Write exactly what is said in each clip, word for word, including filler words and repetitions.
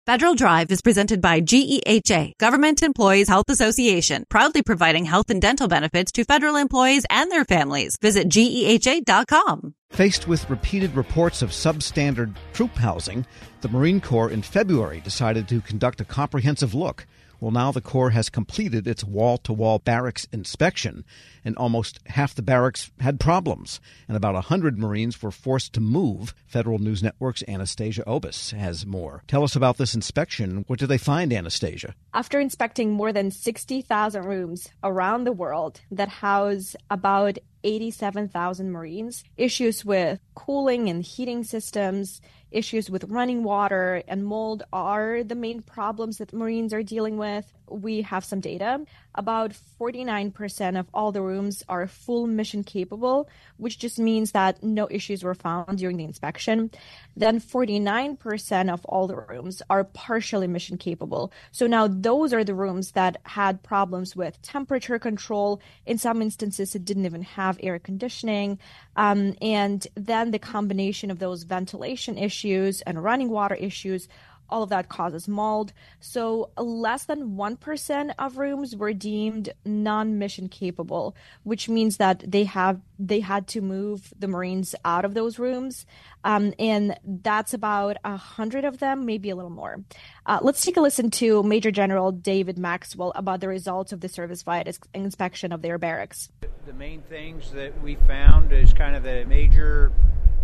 Federal Drive is presented by G E H A, Government Employees Health Association, proudly providing health and dental benefits to federal employees and their families. Visit G E H A dot com. Faced with repeated reports of substandard troop housing, the Marine Corps in February decided to conduct a comprehensive look. Well, now the Corps has completed its wall-to-wall barracks inspection, and almost half the barracks had problems, and about one hundred Marines were forced to move. Federal News Network's Anastasia Obis has more. Tell us about this inspection. What did they find, Anastasia? After inspecting more than sixty thousand rooms around the world that house about eighty-seven thousand Marines, issues with cooling and heating systems, issues with running water and mold are the main problems that Marines are dealing with. We have some data. About forty-nine percent of all the rooms are full mission capable, which just means that no issues were found during the inspection. Then forty-nine percent of all the rooms are partially mission capable. So now those are the rooms that had problems with temperature control. In some instances, it didn't even have air conditioning. Um, and then the combination of those ventilation issues and running water issues, all of that causes mold. So less than one percent of rooms were deemed non-mission capable, which means that they have they had to move the Marines out of those rooms. Um, and that's about one hundred of them, maybe a little more. Uh, let's take a listen to Major General David Maxwell about the results of the service-wide inspection of their barracks. The main things that we found is kind of the major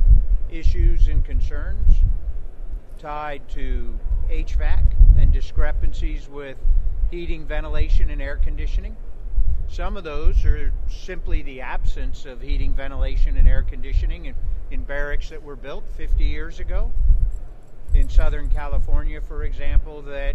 issues and concerns tied to H V A C and discrepancies with heating, ventilation, and air conditioning. Some of those are simply the absence of heating, ventilation, and air conditioning in, in barracks that were built fifty years ago. In Southern California, for example, that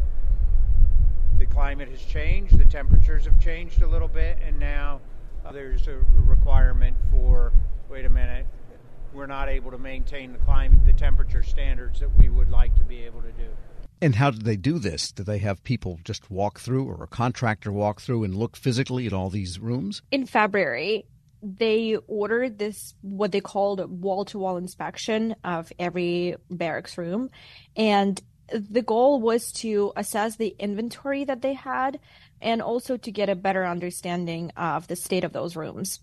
the climate has changed, the temperatures have changed a little bit, and now uh, there's a requirement for, wait a minute, we're not able to maintain the climate, the temperature standards that we would like to be able to do. And how did they do this? Did they have people just walk through, or a contractor walk through and look physically at all these rooms? In February, they ordered this, what they called a wall-to-wall inspection of every barracks room. And the goal was to assess the inventory that they had and also to get a better understanding of the state of those rooms.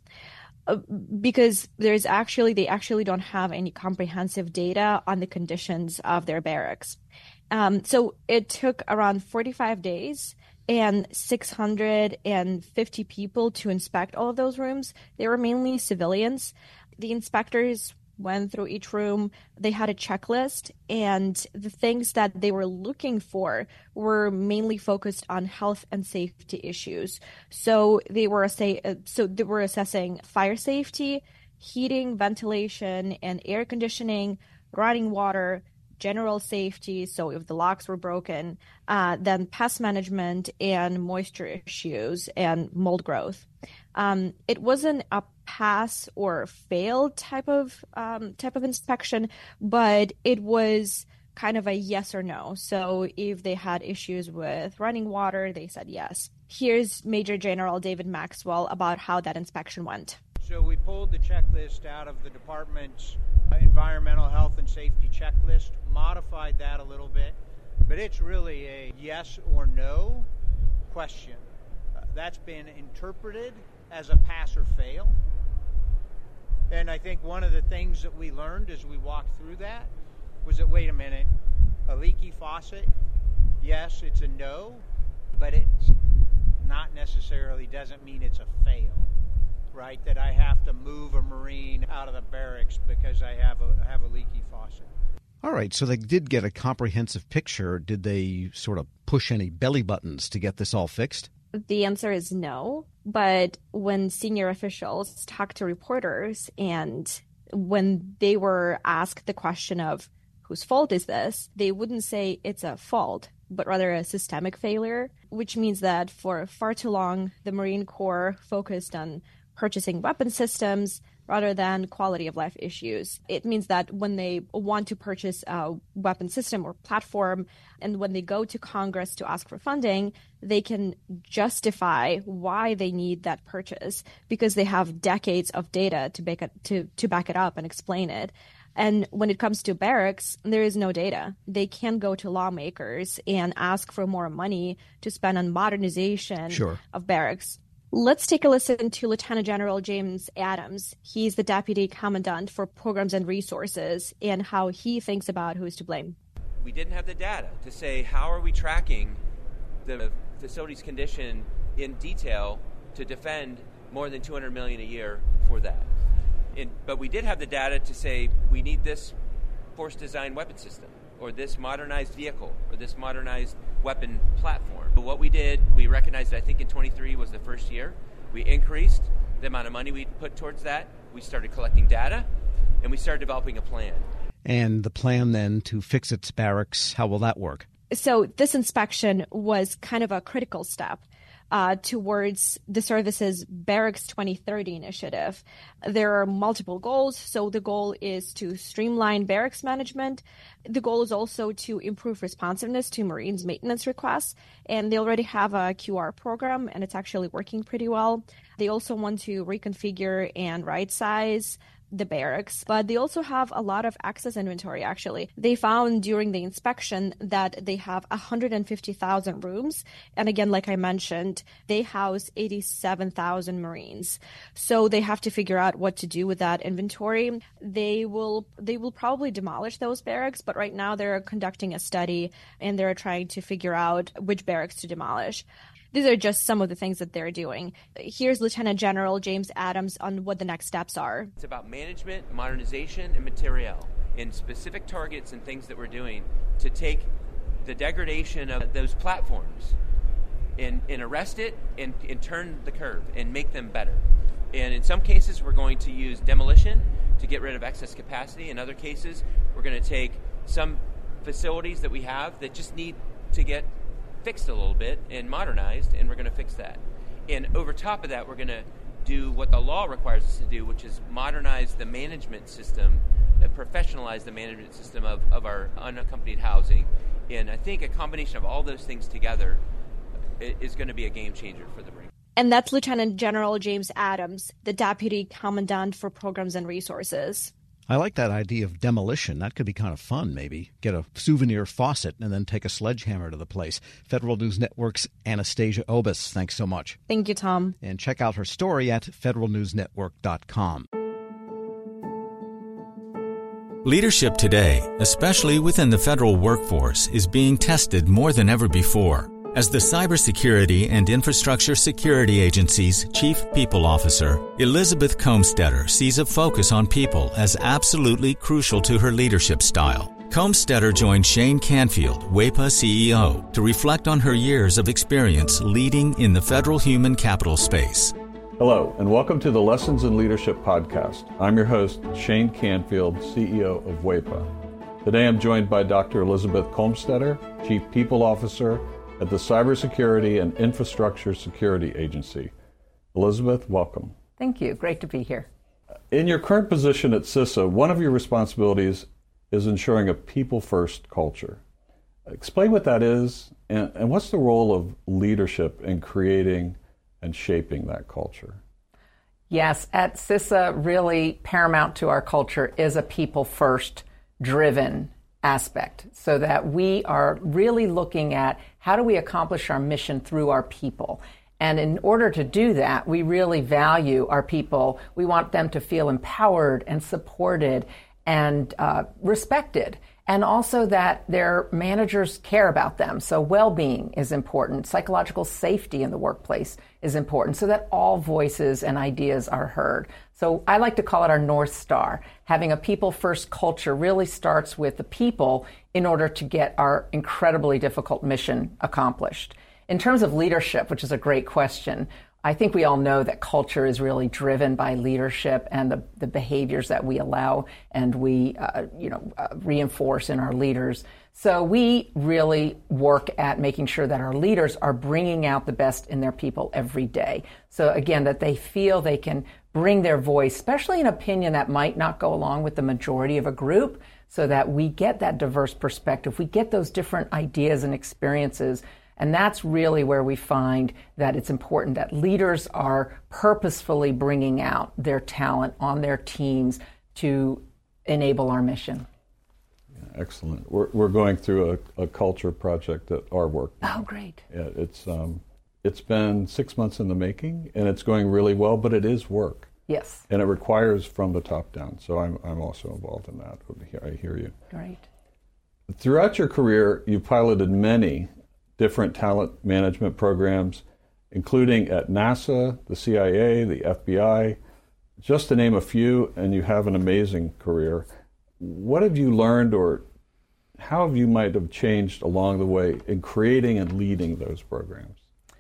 Because there's actually, they actually don't have any comprehensive data on the conditions of their barracks. Um, so it took around forty-five days and six hundred fifty people to inspect all of those rooms. They were mainly civilians. The inspectors went through each room. They had a checklist, and the things that they were looking for were mainly focused on health and safety issues. So they were say so they were assessing fire safety, heating, ventilation, and air conditioning, running water, general safety, so if the locks were broken, uh, then pest management and moisture issues and mold growth. Um, it wasn't a pass or fail type of um, type of inspection, but it was kind of a yes or no. So if they had issues with running water, they said yes. Here's Major General David Maxwell about how that inspection went. So we pulled the checklist out of the department's environmental health and safety checklist, modified that a little bit, but it's really a yes or no question. Uh, that's been interpreted as a pass or fail. And I think one of the things that we learned as we walked through that was that, wait a minute, a leaky faucet, yes, it's a no, but it's not necessarily doesn't mean it's a fail. Right, that I have to move a Marine out of the barracks because I have a have a leaky faucet. All right, so they did get a comprehensive picture. Did they sort of push any belly buttons to get this all fixed? The answer is no. But when senior officials talked to reporters and when they were asked the question of whose fault is this, they wouldn't say it's a fault, but rather a systemic failure, which means that for far too long, the Marine Corps focused on purchasing weapon systems rather than quality of life issues. It means that when they want to purchase a weapon system or platform, and when they go to Congress to ask for funding, they can justify why they need that purchase because they have decades of data to back it, to, to back it up and explain it. And when it comes to barracks, there is no data. They can't go to lawmakers and ask for more money to spend on modernization sure. of barracks. Let's take a listen to Lieutenant General James Adams. He's the Deputy Commandant for Programs and Resources, and how he thinks about who is to blame. We didn't have the data to say how are we tracking the facility's condition in detail to defend more than two hundred million dollars a year for that. In, but we did have the data to say we need this force design weapon system, or this modernized vehicle, or this modernized weapon platform. But what we did, we recognized that I think in twenty-three was the first year. We increased the amount of money we put towards that. We started collecting data, and we started developing a plan. And the plan then to fix its barracks, how will that work? So this inspection was kind of a critical step uh, towards the service's Barracks twenty thirty initiative. There are multiple goals. So the goal is to streamline barracks management. The goal is also to improve responsiveness to Marines' maintenance requests. And they already have a Q R program, and it's actually working pretty well. They also want to reconfigure and right-size the barracks, but they also have a lot of excess inventory, actually. They found during the inspection that they have one hundred fifty thousand rooms. And again, like I mentioned, they house eighty-seven thousand Marines. So they have to figure out what to do with that inventory. They will they will probably demolish those barracks, but right now they're conducting a study and they're trying to figure out which barracks to demolish. These are just some of the things that they're doing. Here's Lieutenant General James Adams on what the next steps are. It's about management, modernization, and materiel, and specific targets and things that we're doing to take the degradation of those platforms and, and arrest it and, and turn the curve and make them better. And in some cases, we're going to use demolition to get rid of excess capacity. In other cases, we're going to take some facilities that we have that just need to get fixed a little bit and modernized, and we're going to fix that. And over top of that, we're going to do what the law requires us to do, which is modernize the management system, uh, professionalize the management system of, of our unaccompanied housing. And I think a combination of all those things together is going to be a game changer for the Marines. And that's Lieutenant General James Adams, the Deputy Commandant for Programs and Resources. I like that idea of demolition. That could be kind of fun, maybe. Get a souvenir faucet and then take a sledgehammer to the place. Federal News Network's Anastasia Obis, thanks so much. Thank you, Tom. And check out her story at federal news network dot com. Leadership today, especially within the federal workforce, is being tested more than ever before. As the Cybersecurity and Infrastructure Security Agency's Chief People Officer, Elizabeth Comstetter sees a focus on people as absolutely crucial to her leadership style. Comstetter joined Shane Canfield, WEPA C E O, to reflect on her years of experience leading in the federal human capital space. Hello, and welcome to the Lessons in Leadership podcast. I'm your host, Shane Canfield, C E O of WEPA. Today I'm joined by Doctor Elizabeth Comstetter, Chief People Officer at the Cybersecurity and Infrastructure Security Agency. Elizabeth, welcome. Thank you. Great to be here. In your current position at CISA, one of your responsibilities is ensuring a people-first culture. Explain what that is, and, and what's the role of leadership in creating and shaping that culture? Yes, at CISA, really paramount to our culture is a people-first driven aspect, so that we are really looking at how do we accomplish our mission through our people. And in order to do that, we really value our people. We want them to feel empowered and supported and uh, respected, and also that their managers care about them. So well-being is important. Psychological safety in the workplace is important, so that all voices and ideas are heard. So I like to call it our North Star. Having a people-first culture really starts with the people in order to get our incredibly difficult mission accomplished. In terms of leadership, which is a great question, I think we all know that culture is really driven by leadership and the, the behaviors that we allow and we, uh, you know, uh, reinforce in our leaders. So we really work at making sure that our leaders are bringing out the best in their people every day. So again, that they feel they can bring their voice, especially an opinion that might not go along with the majority of a group, so that we get that diverse perspective. We get those different ideas and experiences. And that's really where we find that it's important that leaders are purposefully bringing out their talent on their teams to enable our mission. Yeah, excellent. We're we're going through a, a culture project at our work. Oh, great. Yeah, it's um, it's been six months in the making, and it's going really well, but it is work. Yes. And it requires from the top down. So I'm I'm also involved in that. I hear you. Great. Throughout your career, you piloted many different talent management programs, including at NASA, the C I A, the F B I, just to name a few, and you have an amazing career. What have you learned, or how have you might have changed along the way in creating and leading those programs?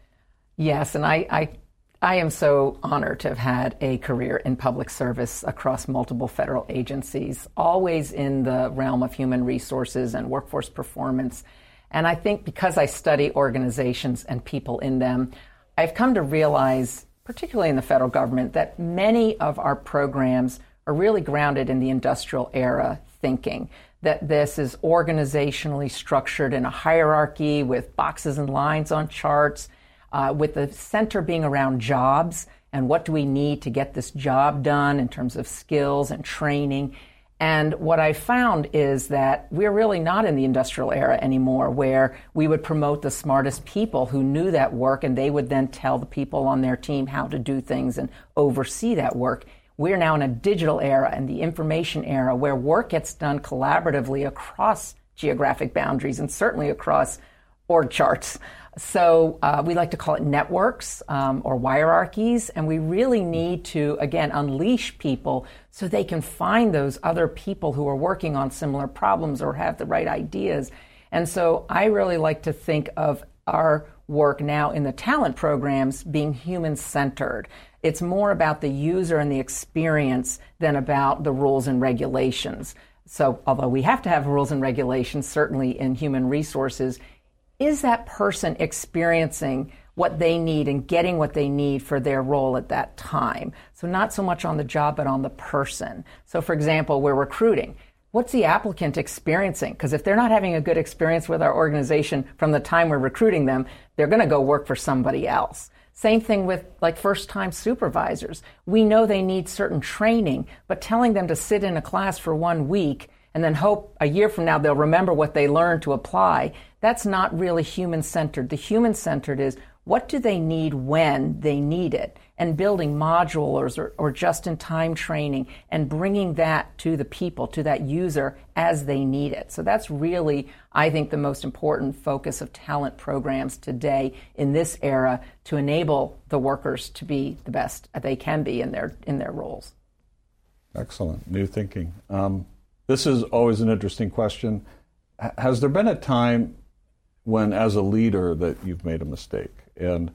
Yes, and I, I I am so honored to have had a career in public service across multiple federal agencies, always in the realm of human resources and workforce performance. And I think because I study organizations and people in them, I've come to realize, particularly in the federal government, that many of our programs are really grounded in the industrial era thinking, that this is organizationally structured in a hierarchy with boxes and lines on charts, Uh, with the center being around jobs and what do we need to get this job done in terms of skills and training. And what I found is that we're really not in the industrial era anymore, where we would promote the smartest people who knew that work and they would then tell the people on their team how to do things and oversee that work. We're now in a digital era and the information era where work gets done collaboratively across geographic boundaries and certainly across org charts. So uh, we like to call it networks um, or hierarchies, and we really need to, again, unleash people so they can find those other people who are working on similar problems or have the right ideas. And so I really like to think of our work now in the talent programs being human-centered. It's more about the user and the experience than about the rules and regulations. So although we have to have rules and regulations, certainly in human resources, is that person experiencing what they need and getting what they need for their role at that time? So not so much on the job, but on the person. So for example, we're recruiting. What's the applicant experiencing? Because if they're not having a good experience with our organization from the time we're recruiting them, they're going to go work for somebody else. Same thing with like first-time supervisors. We know they need certain training, but telling them to sit in a class for one week and then hope a year from now they'll remember what they learned to apply, that's not really human-centered. The human-centered is, what do they need when they need it? And building modules or, or just-in-time training and bringing that to the people, to that user as they need it. So that's really, I think, the most important focus of talent programs today in this era to enable the workers to be the best they can be in their in their roles. Excellent. New thinking. Um, this is always an interesting question. H- has there been a time when, as a leader, that you've made a mistake? And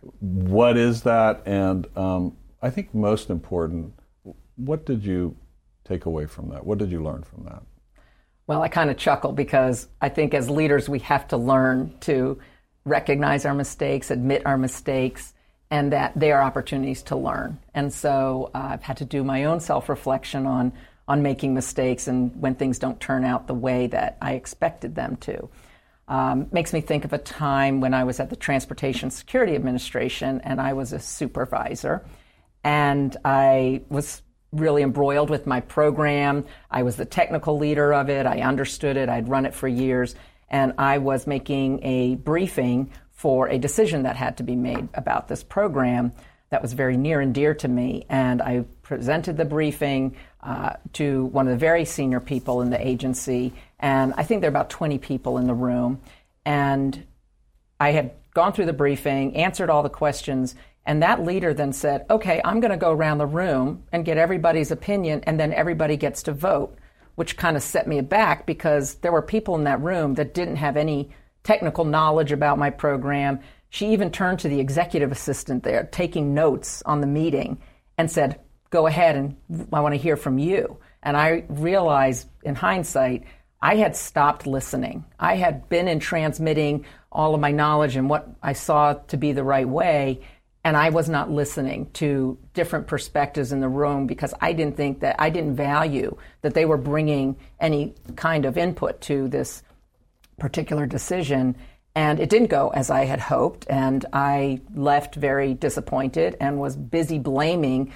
what is that? And um, I think most important, what did you take away from that? What did you learn from that? Well, I kind of chuckle because I think as leaders we have to learn to recognize our mistakes, admit our mistakes, and that they are opportunities to learn. And so uh, I've had to do my own self-reflection on, on making mistakes and when things don't turn out the way that I expected them to. Um, makes me think of a time when I was at the Transportation Security Administration and I was a supervisor, and I was really embroiled with my program. I was the technical leader of it. I understood it. I'd run it for years, and I was making a briefing for a decision that had to be made about this program that was very near and dear to me. And I presented the briefing uh, to one of the very senior people in the agency, and I think there are about twenty people in the room. And I had gone through the briefing, answered all the questions, and that leader then said, okay, I'm going to go around the room and get everybody's opinion, and then everybody gets to vote, which kind of set me aback because there were people in that room that didn't have any technical knowledge about my program. She even turned to the executive assistant there, taking notes on the meeting, and said, go ahead, and I want to hear from you. And I realized, in hindsight, I had stopped listening. I had been in transmitting all of my knowledge and what I saw to be the right way, and I was not listening to different perspectives in the room because I didn't think that, I didn't value that they were bringing any kind of input to this particular decision. And it didn't go as I had hoped, and I left very disappointed and was busy blaming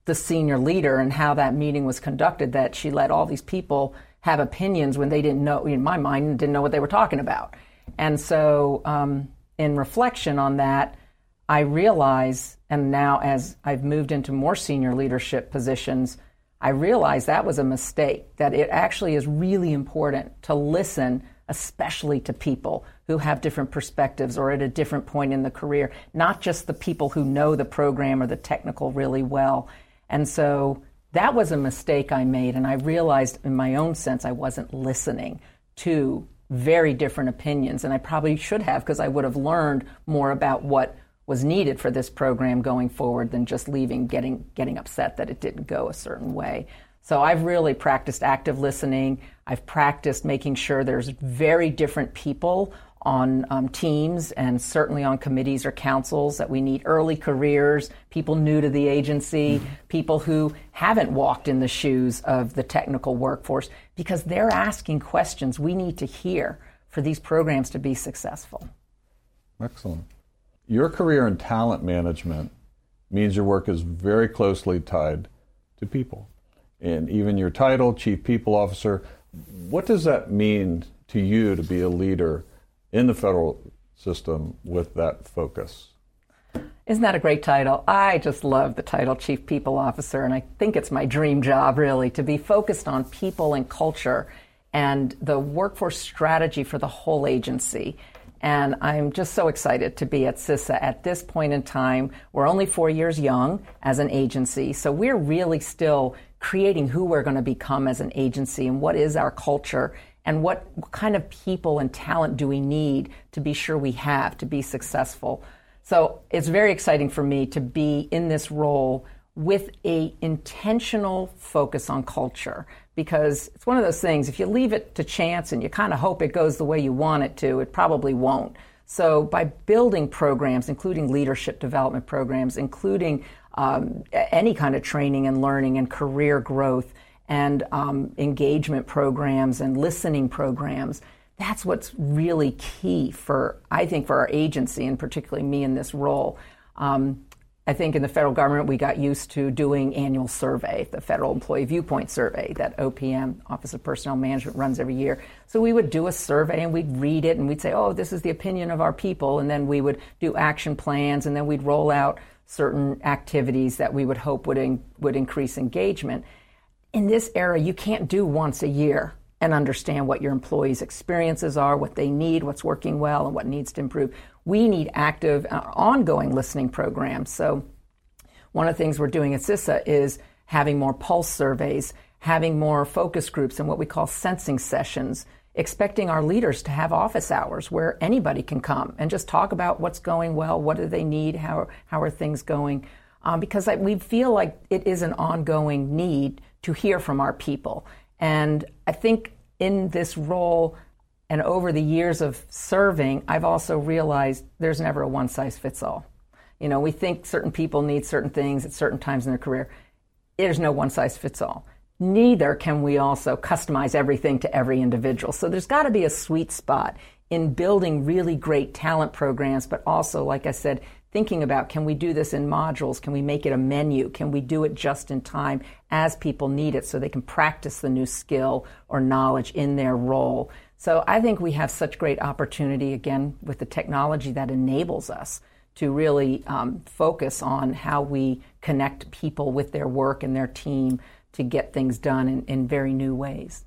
the senior leader and how that meeting was conducted, that she let all these people have opinions when they didn't know, in my mind, didn't know what they were talking about. And so um, in reflection on that, I realize, and now as I've moved into more senior leadership positions, I realize that was a mistake, that it actually is really important to listen, especially to people who have different perspectives or at a different point in the career, not just the people who know the program or the technical really well. And so that was a mistake I made, and I realized in my own sense I wasn't listening to very different opinions, and I probably should have, because I would have learned more about what was needed for this program going forward than just leaving, getting getting upset that it didn't go a certain way. So I've really practiced active listening. I've practiced making sure there's very different people on um, teams and certainly on committees or councils, that we need early careers, people new to the agency, mm-hmm. people who haven't walked in the shoes of the technical workforce, because they're asking questions we need to hear for these programs to be successful. Excellent. Your career in talent management means your work is very closely tied to people. And even your title, Chief People Officer, what does that mean to you to be a leader in the federal system with that focus? Isn't that a great title? I just love the title Chief People Officer, and I think it's my dream job, really, to be focused on people and culture and the workforce strategy for the whole agency. And I'm just so excited to be at CISA at this point in time. We're only four years young as an agency, so we're really still creating who we're going to become as an agency and what is our culture and what kind of people and talent do we need to be sure we have to be successful. So it's very exciting for me to be in this role with a intentional focus on culture, because it's one of those things, if you leave it to chance and you kind of hope it goes the way you want it to, it probably won't. So by building programs, including leadership development programs, including um, any kind of training and learning and career growth and um, engagement programs and listening programs, that's what's really key for, I think, for our agency, and particularly me in this role. Um, I think in the federal government, we got used to doing annual survey, the Federal Employee Viewpoint Survey that O P M, Office of Personnel Management, runs every year. So we would do a survey and we'd read it and we'd say, oh, this is the opinion of our people. And then we would do action plans, and then we'd roll out certain activities that we would hope would, in, would increase engagement. In this era, you can't do once a year and understand what your employees' experiences are, what they need, what's working well, and what needs to improve. We need active, uh, ongoing listening programs. So one of the things we're doing at CISA is having more pulse surveys, having more focus groups and what we call sensing sessions, expecting our leaders to have office hours where anybody can come and just talk about what's going well, what do they need, how, how are things going, um, because I, we feel like it is an ongoing need to hear from our people. And I think in this role and over the years of serving, I've also realized there's never a one-size-fits-all. You know, we think certain people need certain things at certain times in their career. There's no one-size-fits-all. Neither can we also customize everything to every individual. So there's got to be a sweet spot in building really great talent programs, but also, like I said, thinking about, can we do this in modules? Can we make it a menu? Can we do it just in time as people need it so they can practice the new skill or knowledge in their role? So I think we have such great opportunity, again, with the technology that enables us to really um, focus on how we connect people with their work and their team to get things done in, in very new ways.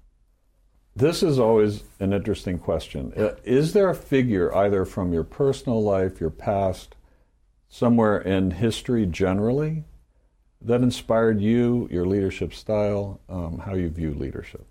This is always an interesting question. Is there a figure, either from your personal life, your past, somewhere in history generally, that inspired you, your leadership style, um, how you view leadership?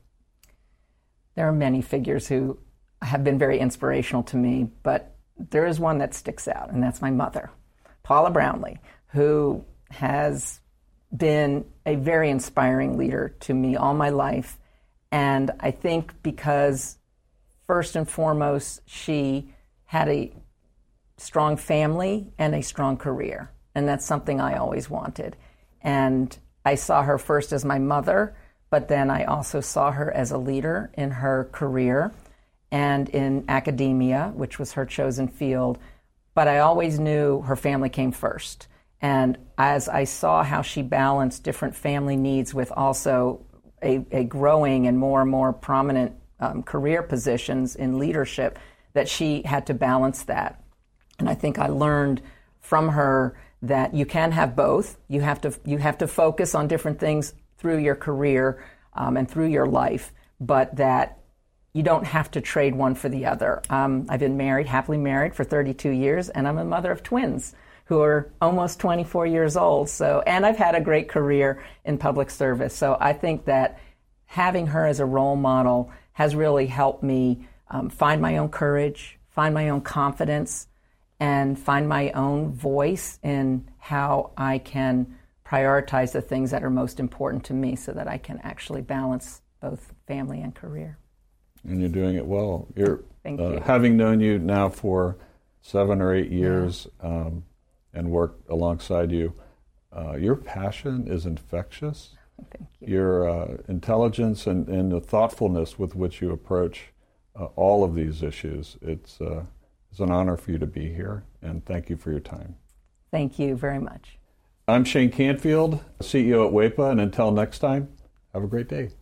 There are many figures who have been very inspirational to me, but there is one that sticks out, and that's my mother, Paula Brownlee, who has been a very inspiring leader to me all my life. And I think because, first and foremost, she had a strong family and a strong career. And that's something I always wanted. And I saw her first as my mother, but then I also saw her as a leader in her career and in academia, which was her chosen field. But I always knew her family came first. And as I saw how she balanced different family needs with also a, a growing and more and more prominent um, career positions in leadership, that she had to balance that. And I think I learned from her that you can have both. You have to you have to focus on different things through your career um, and through your life, but that you don't have to trade one for the other. Um, I've been married, happily married for thirty-two years, and I'm a mother of twins who are almost twenty-four years old. So, and I've had a great career in public service. So I think that having her as a role model has really helped me um, find my own courage, find my own confidence, and find my own voice in how I can prioritize the things that are most important to me so that I can actually balance both family and career. And you're doing it well. You're Thank uh, you. Having known you now for seven or eight years yeah. um, and worked alongside you, uh, your passion is infectious. Thank you. Your uh, intelligence and, and the thoughtfulness with which you approach uh, all of these issues, it's, uh, it's an honor for you to be here, and thank you for your time. Thank you very much. I'm Shane Canfield, C E O at WEPA, and until next time, have a great day.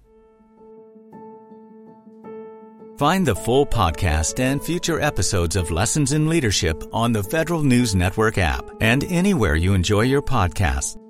Find the full podcast and future episodes of Lessons in Leadership on the Federal News Network app and anywhere you enjoy your podcasts.